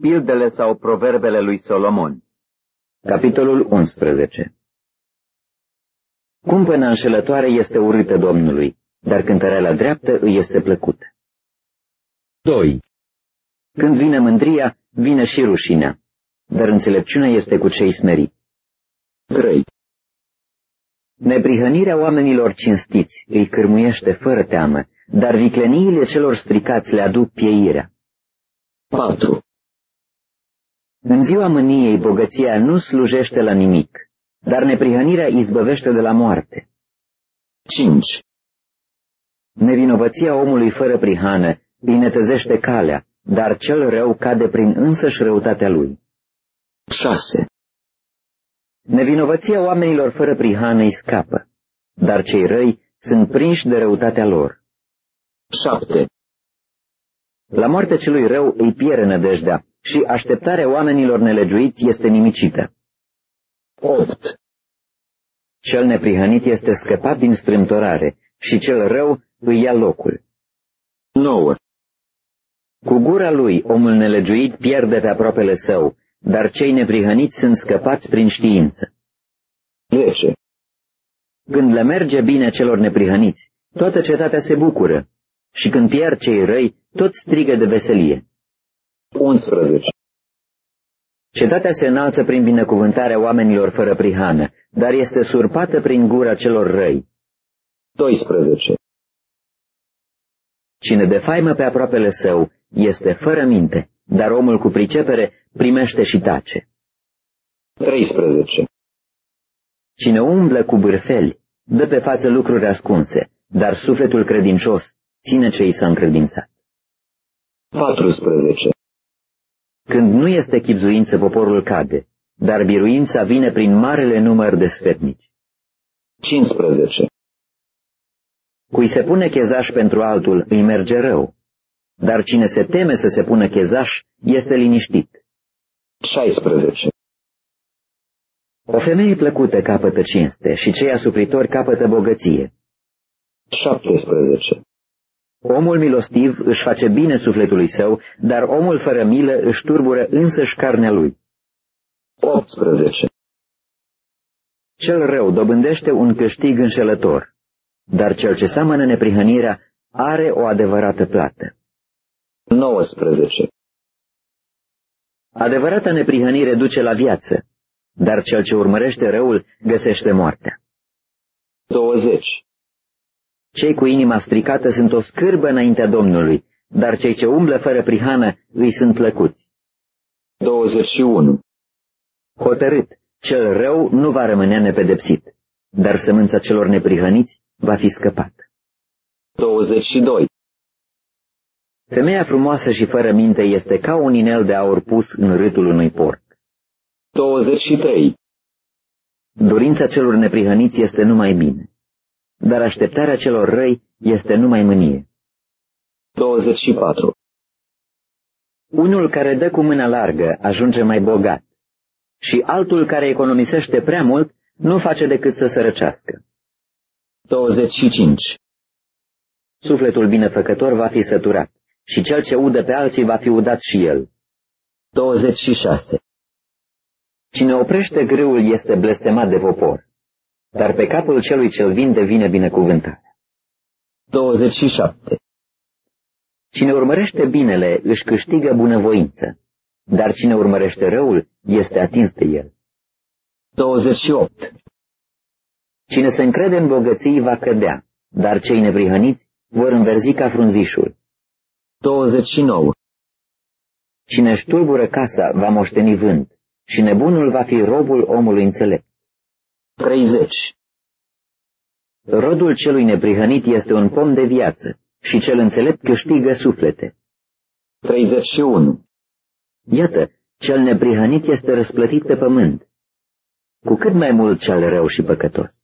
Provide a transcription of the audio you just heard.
Pildele sau proverbele lui Solomon. Capitolul 11. Cumpăna înșelătoare este urâtă Domnului, dar cântăreala dreaptă îi este plăcută. 2. Când vine mândria, vine și rușinea, dar înțelepciunea este cu cei smeriți. 3. Neprihănirea oamenilor cinstiți îi cârmuiește fără teamă, dar vicleniile celor stricați le aduc pieirea. 4. În ziua mâniei bogăția nu slujește la nimic, dar neprihănirea izbăvește de la moarte. 5. Nevinovăția omului fără prihană îi netăzește calea, dar cel rău cade prin însăși răutatea lui. 6. Nevinovăția oamenilor fără prihană îi scapă, dar cei răi sunt prinși de răutatea lor. 7. La moartea celui rău îi pierde nădejdea și așteptarea oamenilor nelegiuiți este nimicită. 8. Cel neprihănit este scăpat din strâmtorare și cel rău îi ia locul. 9. Cu gura lui omul nelegiuit pierde pe aproapele său, dar cei neprihăniți sunt scăpați prin știință. 10. Când le merge bine celor neprihăniți, toată cetatea se bucură, și când pierd cei răi, toți strigă de veselie. 11. Cetatea se înalță prin binecuvântarea oamenilor fără prihană, dar este surpată prin gura celor răi. 12. Cine defaimă pe aproapele său este fără minte, dar omul cu pricepere primește și tace. 13. Cine umblă cu bârfeli dă pe față lucruri ascunse, dar sufletul credincios ține ce i s-a încredințat. 14. Când nu este chibzuință, poporul cade, dar biruința vine prin marele număr de sfetnici. 15. Cui se pune chezaș pentru altul îi merge rău, dar cine se teme să se pună chezaș este liniștit. 16. O femeie plăcută capătă cinste și cei asupritori capătă bogăție. 17. Omul milostiv își face bine sufletului său, dar omul fără milă își turbură însăși carnea lui. 18. Cel rău dobândește un câștig înșelător, dar cel ce seamănă neprihănirea are o adevărată plată. 19. Adevărata neprihănire duce la viață, dar cel ce urmărește răul găsește moartea. 20. Cei cu inima stricată sunt o scârbă înaintea Domnului, dar cei ce umblă fără prihană îi sunt plăcuți. 21. Hotărât, cel rău nu va rămâne nepedepsit, dar sămânța celor neprihăniți va fi scăpată. 22. Femeia frumoasă și fără minte este ca un inel de aur pus în râtul unui porc. 23. Dorința celor neprihăniți este numai bine, dar așteptarea celor răi este numai mânie. 24. Unul care dă cu mâna largă ajunge mai bogat, și altul care economisește prea mult nu face decât să sărăcească. 25. Sufletul binefăcător va fi săturat, și cel ce udă pe alții va fi udat și el. 26. Cine oprește grâul este blestemat de popor, dar pe capul celui ce-l vinde vine binecuvântarea. 27. Cine urmărește binele își câștigă bunăvoință, dar cine urmărește răul este atins de el. 28. Cine se încrede în bogății va cădea, dar cei neprihăniți vor înverzi ca frunzișul. 29. Cine își tulbură casa va moșteni vânt, și nebunul va fi robul omului înțelept. 30. Rodul celui neprihănit este un pom de viață, și cel înțelept câștigă suflete. 31. Iată, cel neprihănit este răsplătit pe pământ, cu cât mai mult cel rău și păcătos.